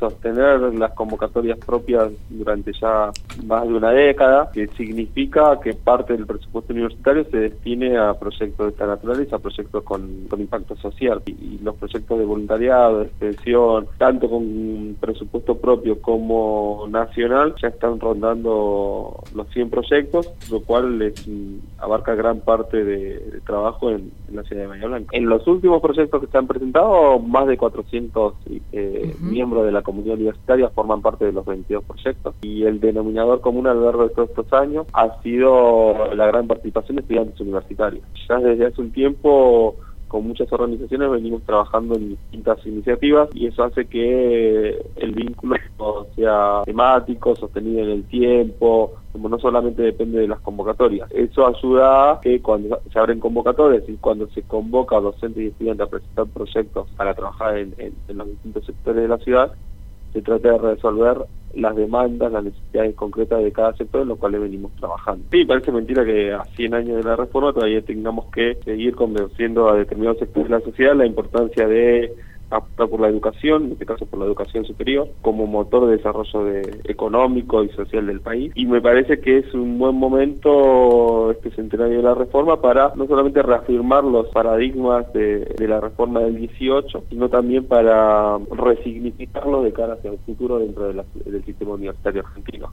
sostener las convocatorias propias durante ya más de una década, que significa que parte del presupuesto universitario se destine a proyectos de esta naturaleza, a proyectos con impacto social, y los proyectos de voluntariado, de extensión, tanto con presupuesto propio como nacional, ya están rondando los 100 proyectos, lo cual abarca gran parte de trabajo en la ciudad de Bahía Blanca. En los últimos proyectos que se han presentado, más de 400 miembros de la comunidad universitaria forman parte de los 22 proyectos, y el denominador común a lo largo de todos estos años ha sido la gran participación de estudiantes universitarios. Ya desde hace un tiempo, con muchas organizaciones venimos trabajando en distintas iniciativas, y eso hace que el vínculo sea temático, sostenido en el tiempo, como no solamente depende de las convocatorias. Eso ayuda a que cuando se abren convocatorias y cuando se convoca a docentes y estudiantes a presentar proyectos para trabajar en los distintos sectores de la ciudad, se trata de resolver las demandas, las necesidades concretas de cada sector, en lo cual venimos trabajando. Sí, parece mentira que a 100 años de la reforma todavía tengamos que seguir convenciendo a determinados sectores de la sociedad la importancia de apostar por la educación, en este caso por la educación superior, como motor de desarrollo económico y social del país. Y me parece que es un buen momento este centenario de la reforma para no solamente reafirmar los paradigmas de la reforma del 18, sino también para resignificarlos de cara hacia el futuro dentro del sistema universitario argentino.